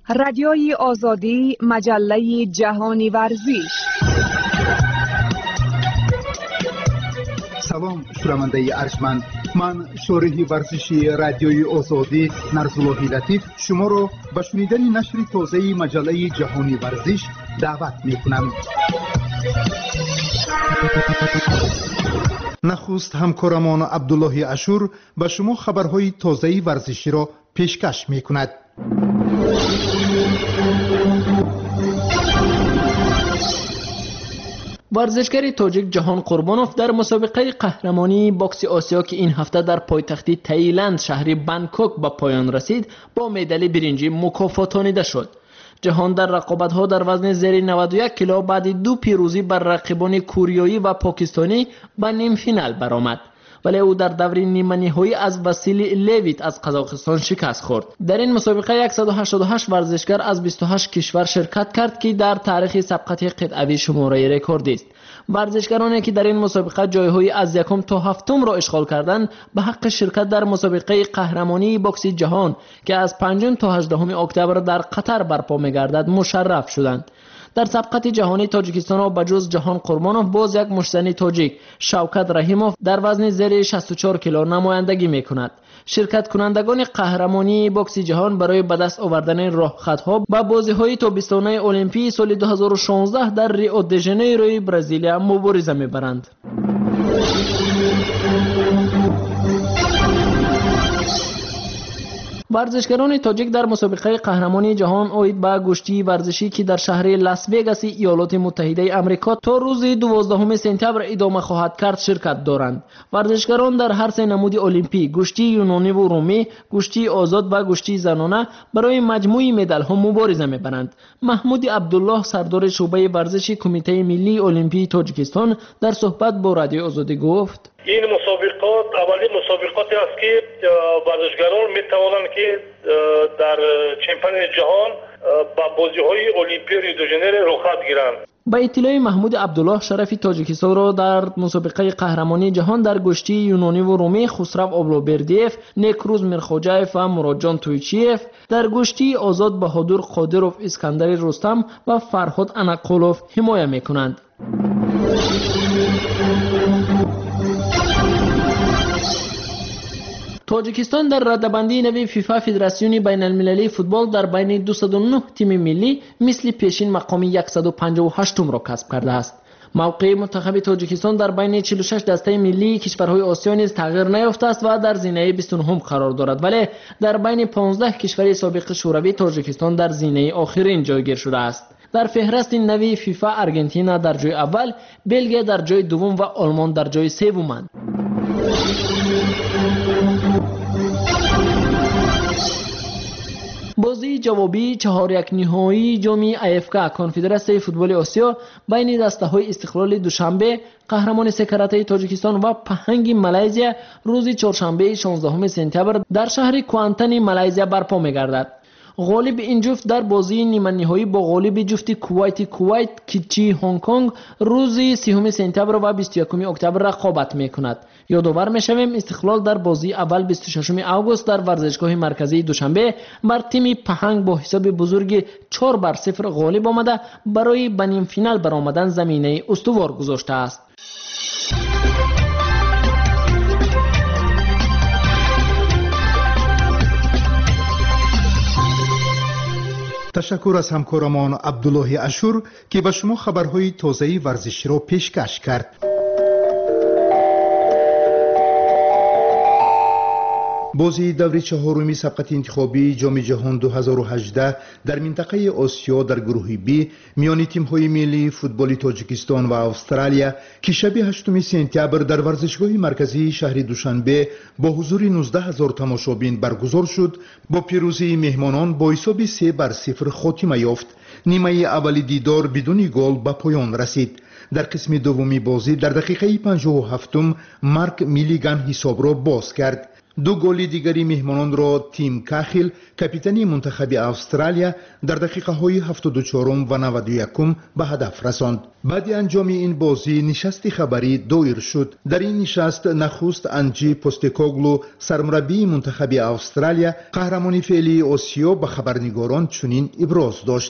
رادیوی آزادی، مجله جهانی ورزش. سلام شنونده ارجمند، من شارح ورزشی رادیوی آزادی نرسولاه لطیف شما را به شنیدن نشر تازه مجله جهانی ورزش دعوت می‌کنم. نخست همکارمان عبدالله اشور به شما خبرهای تازه ورزشی را پیشکش می‌کند. ورزشکار تاجیک جهان قربانوف در مسابقه قهرمانی باکس آسیا که این هفته در پایتخت تایلند شهر بانکوک به پایان رسید با مدال برنجی مکافاتانیده شد. جهان در رقابت‌ها در وزن زیر 91 کیلو بعد دو پیروزی بر رقیبان کوریایی و پاکستانی به نیم فینال برآمد، ولی او در دور نیمه نهایی از واسیلی لیویت از قزاقستان شکست خورد. در این مسابقه 188 ورزشکار از 28 کشور شرکت کرد که در تاریخ سبقت قطعوی شماره رکوردی است. ورزشکارانی که در این مسابقه جایهای از یکم تا هفتم را اشغال کردند به حق شرکت در مسابقه قهرمانی باکس جهان که از 5 تا 18 اکتبر در قطر برپا می‌گردد مشرف شدند. در سبقت جهانی تاجیکستان را بجز جهان قربانوف باز یک مشتنی تاجیک شوکت رحیموف در وزن زیر 64 کیلو نمایندگی می‌کند. شرکت کنندگان قهرمانی باکس جهان برای به دست آوردن راهخطها به بازی‌های تابستانه المپیک سال 2016 در ریو د ژانیروی برزیلیا مبارزه می‌برند. ورزشکاران تاجیک در مسابقه قهرمانی جهان اوید به گشتی ورزشی که در شهر لاس وگاس ایالات متحده آمریکا تا روز 12 سپتامبر ادامه خواهد کرد شرکت دارند. ورزشکاران در هر سه نمود المپیک، گشتی یونانی و رومی، گشتی آزاد و گشتی زنانه برای مجموعه مدال ها مبارزه می‌برند. محمود عبدالله سردار شعبه ورزشی کمیته ملی المپیک تاجیکستان در صحبت با رادیو آزادی گفت: این مسابقات اولین مسابقاتی است که ورزشکاران می‌توانند که در چمپیون جهان با بازی‌های المپیک ریو د ژانیرو رخصت گیرند. با اطلاع محمود عبدالله شرف تاجیکستان را در مسابقه قهرمانی جهان در گشتی یونانی و رومی خسرو آبلوبردیف، نیکروز میرخوجایف و مرادجان تویچیف، در گشتی آزاد بهادر قادروف اسکندری رستم و فرهاد انقلوف حمایت می‌کنند. تاجیکستان در رده‌بندی نوی فیفا فدراسیون بین المللی فوتبال در بین 209 تیم ملی مثل پیشین مقام 158م را کسب کرده است. موقع منتخب تاجیکستان در بین 46 دسته ملی کشورهای آسیا نیز تغییر نیافته است و در زینه 29 قرار دارد، ولی در بین 15 کشور سابق شوروی تاجیکستان در زینه آخرین جایگیر شده است. در فهرست نوی فیفا آرژانتین در جای اول، بلژیم در جای دوم و آلمان در جای سومند. بازی جوابی 4-1 نهایی جام افک کنفدراسیون فوتبال آسیا بین دسته‌های استقلال دوشنبه قهرمان سکرته تاجیکستان و پهنگ مالزیا روز چهارشنبه 16 سپتامبر در شهر کوانتن مالزیا برپا می‌گردد. غالب این جفت در بازی نیمه نهایی با غالب جفت کویت کیچی هنگ کنگ روز 30 سپتامبر و 21 اکتبر رقابت می‌کند. یادآور می‌شویم استقلال در بازی اول 26 آگوست در ورزشگاه مرکزی دوشنبه بر تیم پهنگ با حساب بزرگ 4-0 غالب آمده برای به نیم فینال برآمدن زمینه استوار گذاشته است. تشکر از همکارمان عبدالله اشور که به شما خبرهای تازه ورزشی را پیشکش کرد. بازی دوره چهارمی سبقت انتخابی جام جهان 2018 در منطقه آسیا در گروه بی میان تیم‌های ملی فوتبال تاجیکستان و استرالیا که شب 8 سپتامبر در ورزشگاه مرکزی شهر دوشنبه با حضور 19,000 تماشابین برگزار شد، با پیروزی مهمانان با حساب 3-0 خاتمه یافت. نیمه اول دیدار بدون گل به پایان رسید. در قسم دومی بازی در دقیقه 57 مارک میلیگان حساب را باز کرد. دو گل دیگری مهمانان را تیم کاخل کاپیتانی منتخب استرالیا در دقیقه های 74 و 91 به هدف رساند. بعد انجام این بازی نشست خبری دایر شد. در این نشست نخست انجی پوستکوگلو سرمربی منتخب استرالیا قهرمانی فعلی آسیا به خبرنگاران چنین ابراز داشت: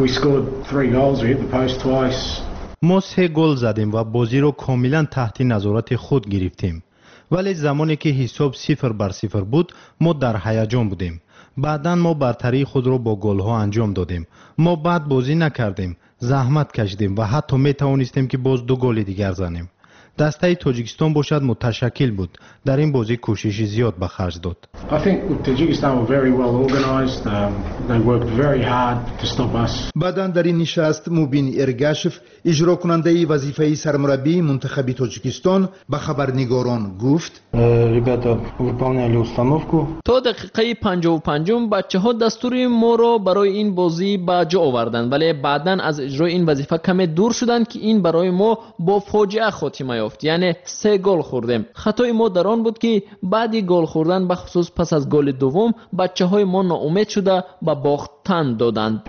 ما 3 گل زدیم و بازی را کاملا تحت نظارت خود گرفتیم. ولی زمانی که حساب 0-0 بود ما در هیجان بودیم. بعداً ما برتری خود را با گل‌ها انجام دادیم. ما بعد بازی نکردیم، زحمت کشیدیم و حتی می توانستیم که باز 2 گل دیگر زنیم. دسته تاجیکستان باشد متشکل بود. در این بازی کوشش زیاد به خرج داد. بعداً در این نشست موبین ارگاشف اجرا کننده وظیفه سرمربی منتخب تاجیکستان به خبرنگاران گفت: تا دقیقه 55 بچه‌ها دستور ما را برای این بازی به جا آوردند، ولی بعداً از اجرای این وظیفه کمی دور شدند که این برای ما با فاجعه خاتمه یافت. یعنی 3 گل خوردیم. خطای ما در آن بود که بعد گل خوردن به خصوص پس از گل دوم بچه‌های ما ناامید شده به باختن دادند.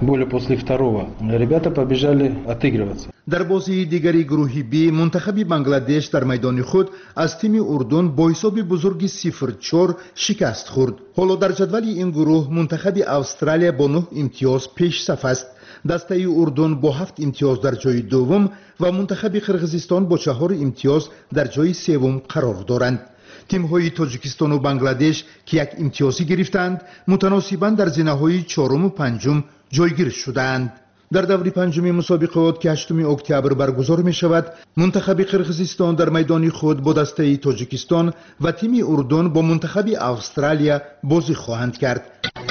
در بازی دیگری گروهی بی منتخب بنگلادش در میدان خود از تیم اردن با حساب بزرگی 0-4 شکست خورد. حالا در جدول این گروه منتخب استرالیا با 9 امتیاز پیش صف است. دسته اردن با 7 امتیاز در جای دوم و منتخب قرقیزستان با 4 امتیاز در جای سوم قرار دارند. تیم‌های تاجیکستان و بنگلادش که 1 امتیازی گرفتند متناسباً در زینه‌های 4 و 5 جایگیر شدند. در دور پنجم مسابقات که 8 اکتبر برگزار می شود، منتخب قرقیزستان در میدان خود با دسته تاجیکستان و تیم اردن با منتخب استرالیا بازی خواهند کرد.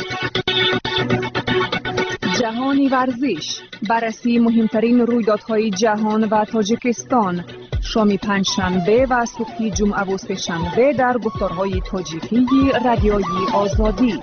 جهانی ورزش، بررسی مهمترین رویدادهای جهان و تاجیکستان، شام پنجشنبه و صبح جمعه و سه‌شنبه در گفتارهای تاجیکی رادیوی آزادی.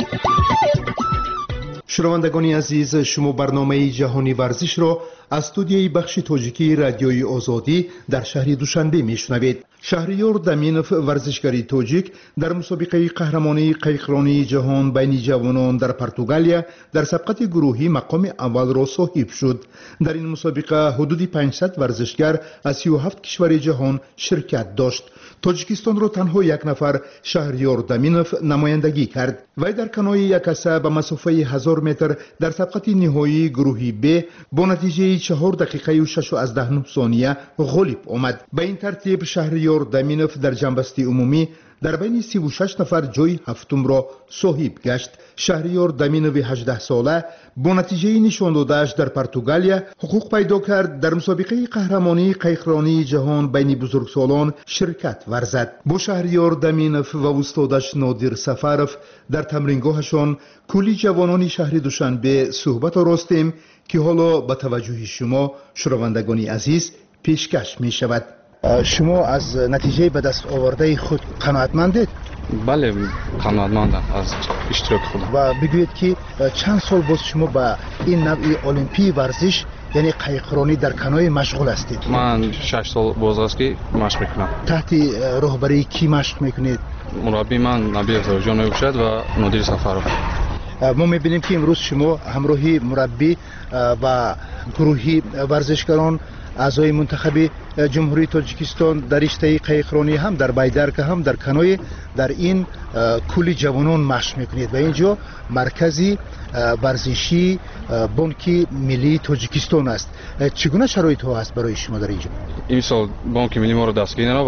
شنوندگان عزیز، شما برنامه جهانی ورزش را از استودیوی بخش تاجیکی رادیوی آزادی در شهر دوشنبه میشنوید. شهریار دامینوف ورزشکاری تاجیک در مسابقه قهرمانی قایقرانی جهان بین جوانان در پرتغالیا در سبقت گروهی مقام اول را صاحب شد. در این مسابقه حدود 500 ورزشکار از 37 کشور جهان شرکت داشت. تاجیکستان را تنها 1 نفر شهریار دامینوف نمایندگی کرد. وی در کنوی یکاسه به مسافه 1000 متر در سبقت نهایی گروهی ب با نتیجه 4 دقیقه و 6 ثانیه غالب آمد. به این ترتیب شهریار دامینوف در جنبسته عمومی در بین 36 نفر جای هفتم را صاحب گشت. شهریار دامینوف 18 ساله با نتیجه نشان داده‌اش در پرتغالیا حقوق پیدا کرد در مسابقه قهرمانی قایقرانی جهان بین بزرگسالان شرکت ورزد. با شهریار دامینوف و استادش نادر سفرف در تمرینگاهشان کلی جوانان شهر دوشنبه صحبت راستیم که حالا به توجه شما شنوندگان عزیز پیشکش می شود. شما از نتیجه به دست آورده خود قناعتمندید؟ بله، قناعتمندم از اشتراک خودم. و بگویید که چند سال باز شما با این نوع المپی ورزش یعنی قایقرانی در کنوی مشغول هستید؟ من 6 سال باز است که مشق میکنم. تحت راهبری کی مشق میکنید؟ مربی من نبی افزارجان میباشد و نادر سفرف. ما میبینیم که امروز شما همراهی مربی و گروهی ورزشکاران اعضای منتخب جمهوری تاجیکستان در رشته قایقرانی هم در بایدرک هم در کنوی در این کلی جوانان مشق میکنید و اینجا مرکزی ورزشی بانک ملی تاجیکستان است. چگونه شرایط ها است برای شما در اینجا؟ این سال بانک ملی ما رو دستگیر و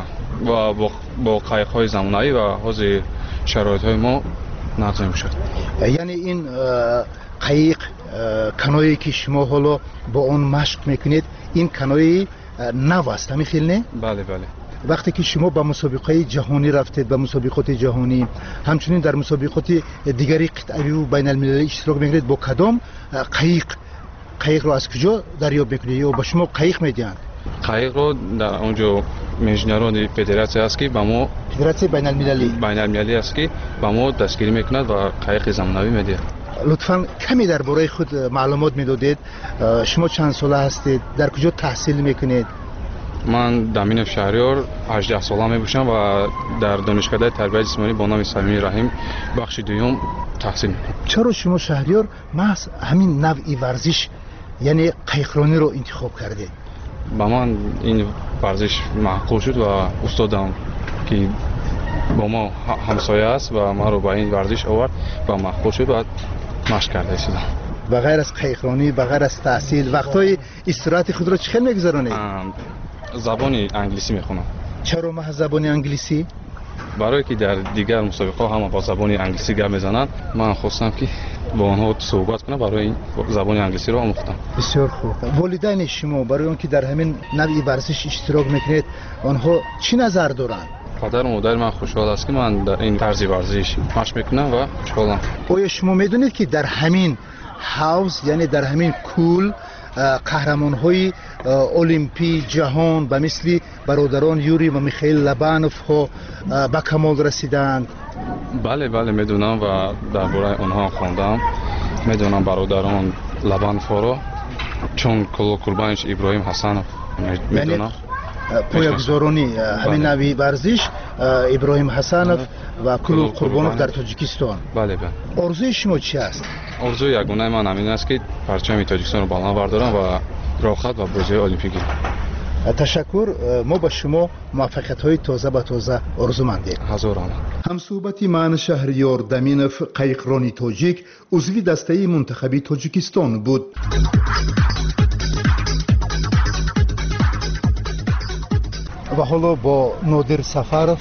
با قایق های زمانه‌ای و حاضر شرایط های ما نقض میشد. یعنی این قایق کنویی که شما حالا با اون مشق میکنید این کنوی نو است، همین نه؟ بله بله. وقتی که شما به مسابقه جهانی رفتید، به مسابقات جهانی همچنین در مسابقات دیگری قطعی و بین المللی اشتراک میگیرید، با کدام قایق رو از کجا دریافت میکنید یا با شما قایق میدهند؟ قایق رو در اونجا انجینران فدراسیون است که با ما فدراسیون بین المللی است که با ما دستگیری میکند و قایق زمانوی میده. لطفاً کمی درباره خود معلومات میدادید. شما چند ساله هستید؟ در کجا تحصیل میکنید؟ من دامین شهریار 18 سالم میباشم و در دانشکده تربیت جسمانی با نام صمیم رحیم بخش دوم تحصیل میکنم. چرا شما شهریار محض همین نوعی ورزش یعنی قایقرانی رو انتخاب کردید؟ با من این ورزش معقول شد و استادم که با ما همسایه است و ما رو با این ورزش آورد و معقول شد و مشق کرده شدم. بغیر از قایقرانی، بغیر از تحصیل، وقتای استراحت خود را چخیل میگذرانید؟ زبان انگلیسی میخونم. چرا محض زبان انگلیسی؟ برای که در دیگر مسابقه ها هم با زبان انگلیسی گپ میزنند، من خواستم که با آنها صحبت کنم، برای این زبان انگلیسی رو آموختم. بسیار خوب. والدین شما برای اون که در همین نوع ورزش اشتراک میکنید، آنها چی نظر دارند؟ پدر و مادر من خوشحال است که من در این طرز ورزش مشق میکنم و خوشحالم. آیا شما میدونید که در همین حوض یعنی در همین کول قهرمان‌های المپی جهان به مثل برادران یوری و میخائیل لبانوف ها به کمال رسیدند؟ بله میدونم و درباره آنها خواندم. میدونم برادران لبانوف ها رو، چون قربانش ابراهیم حسنوف میدونم. پایه‌گذارانی همین نوع ورزش ابراهیم حسنوف و قربانوف در تاجیکستان. بله. آرزوی شما چی است؟ آرزوی یگانه من همین است که پرچم تاجیکستان رو بالا بردارم و راحت و بازی المپیک. تشکر. ما با شما موفقیت‌های تازه به تازه آرزومندیم. هزاران. همصحبت من شهریار دامینوف قایقرانی تاجیک عضو دسته منتخبی تاجیکستان بود. و حالا با نادر سفرов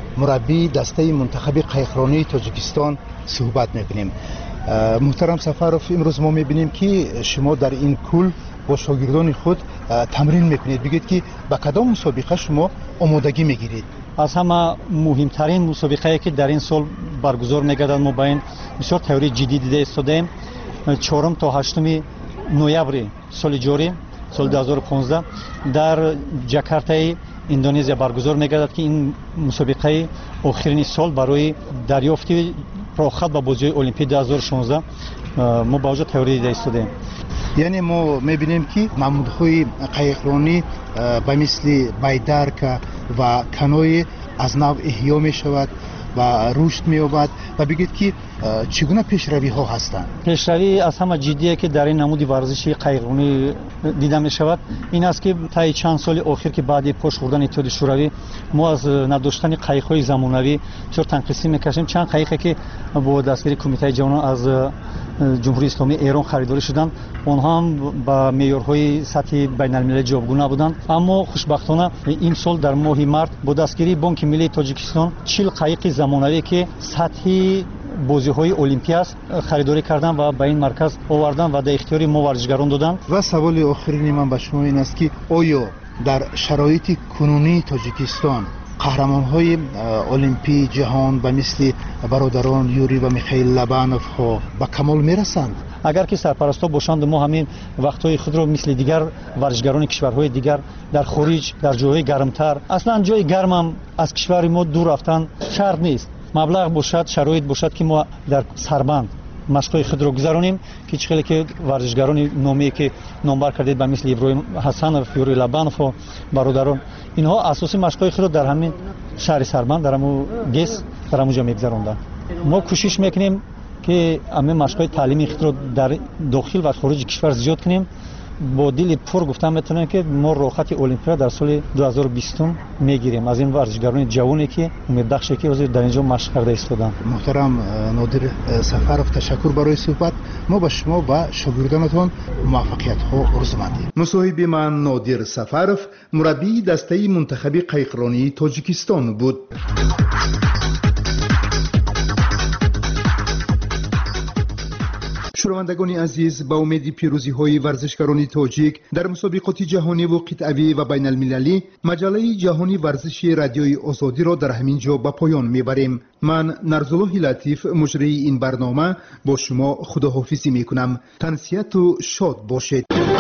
مربی دسته منتخبی قایقرانی تاجیکستان صحبت می‌کنیم. محترم سفرов، امروز ما می‌بینیم که شما در این کول با شاگردان خود تمرین می‌کنید. بگید که با کدام مسابقه شما آمادگی می‌گیرید؟ از همه مهمترین مسابقه‌ای که در این سال برگزار می‌گردد، ما با این بسیار تئوری جدی دیده ایستادیم. 4 تا 8 نوامبر سال جاری، سال 2015 در جاکارتای اندونزیا برگزار می‌گردد که این مسابقه آخرین سال برای دریافت راحت به بازی المپیک 2016 ما با وجود تئوری دیده ایستادیم. یعنی ما می‌بینیم که نمودهای قایقرانی به مثل بیدرک و کنوی از نو احیا می‌شود و رشد می‌یابد و بگید که چگونه پیشروی‌ها هستند؟ پیشروی از همه جدیه که در این نمود ورزشی قایقرانی دیده می‌شود این است که تا چند سال اخیر که بعد پشت خوردن اتحاد شوروی ما از نداشتن قایق‌های زمانوی چور تنقیسی می‌کشیم. چند قایقی که با دستگیری کمیته جهانی از جمهوری اسلامی ایران خریداری شدند، آنها هم با معیارهای سطح بین‌المللی جایگزین نبودند. اما خوشبختانه این سال در ماه مارس با دستگیری بانک ملی تاجیکستان 40 قایق زمانوی که سطح بازی‌های المپیک است خریداری کردن و به این مرکز آوردن و در اختیار ما ورزشگران دادن. و سوال آخرین من به شما این است که آیا در شرایط کنونی تاجیکستان قهرمان‌های المپی جهان به مثل برادران یوری و میخائیل لبانوف ها به کمال میرسند؟ اگر که سرپرستا باشند ما همین وقت‌های خود را مثل دیگر ورزشگران کشورهای دیگر در خارج در جاهای گرمتر، اصلا جای گرم هم از کشور ما دور رفتن شرط نیست. مبلغ باشد، شرایط باشد که ما در سربند مشق‌های خود را گذرانیم که چخیلی که ورزشگران نامی که نامبر کردید به مثل ابراهیم حسنوف، یوری لبانوف و برادران، اینها اساسی مشق‌های خود را در همین شهر سربند در همون گس در همونجا می‌گذراندند. ما کوشش می‌کنیم که همه مشق‌های تعلیمی خود را در داخل و خارج کشور زیاد کنیم. با دل پر گفتم میتونم که ما راحت المپیاد در سال 2020 میگیریم از این ورزشگران جوانی که امیدبخشه که حاضر در اینجا مشق کرده ایستادن. محترم نادر سفرов، تشکر برای صحبت. ما با شما و شاگردانتون موفقیت ها آرزومندیم. مصاحبه من نادر سفرов، مربی دسته منتخبی قایقرانی تاجیکستان بود. شنوندگان عزیز، با امید پیروزی های ورزشکاران تاجیک در مسابقات جهانی و قطعی و بین المللی، مجله جهانی ورزش رادیوی آزادی را در همین جا به پایان میبریم. من نرزالله لطیف مجری این برنامه با شما خداحافظی میکنم. تنسیت و شاد باشید.